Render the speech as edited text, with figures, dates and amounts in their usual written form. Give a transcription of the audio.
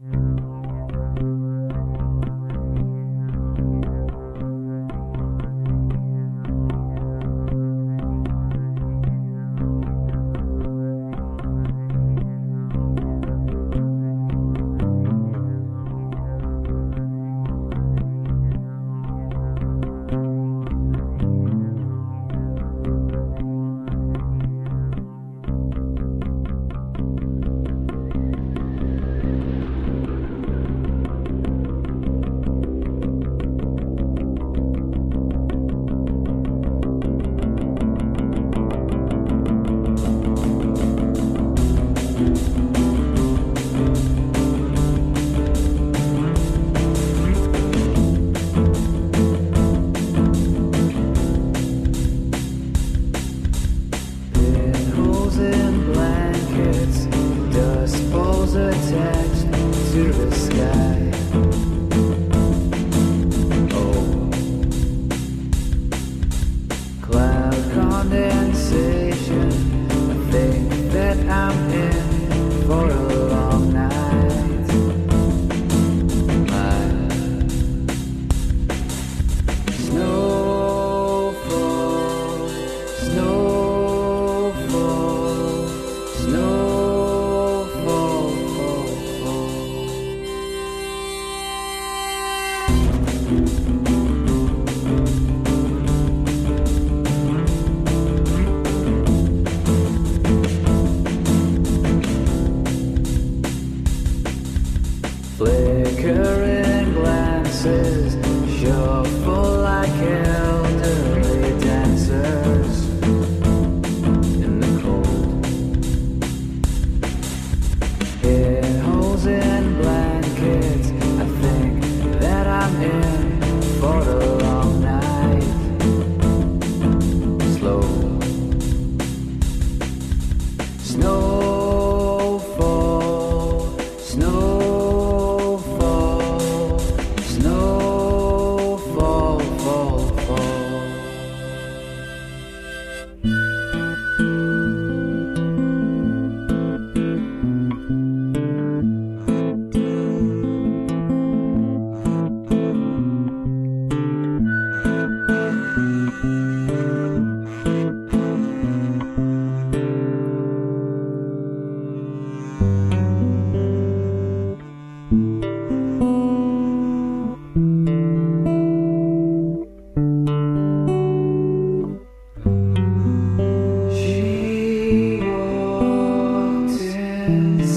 Attached to the sky. Oh, cloud condensation. I think that I'm in for a long night. My snowfall, snowfall, snowfall. Flickering glances, shuffle like elderly dancers in the cold. Hit holes in blankets, I think that I'm in for a long night. Slow snowfall, snow. She walked in.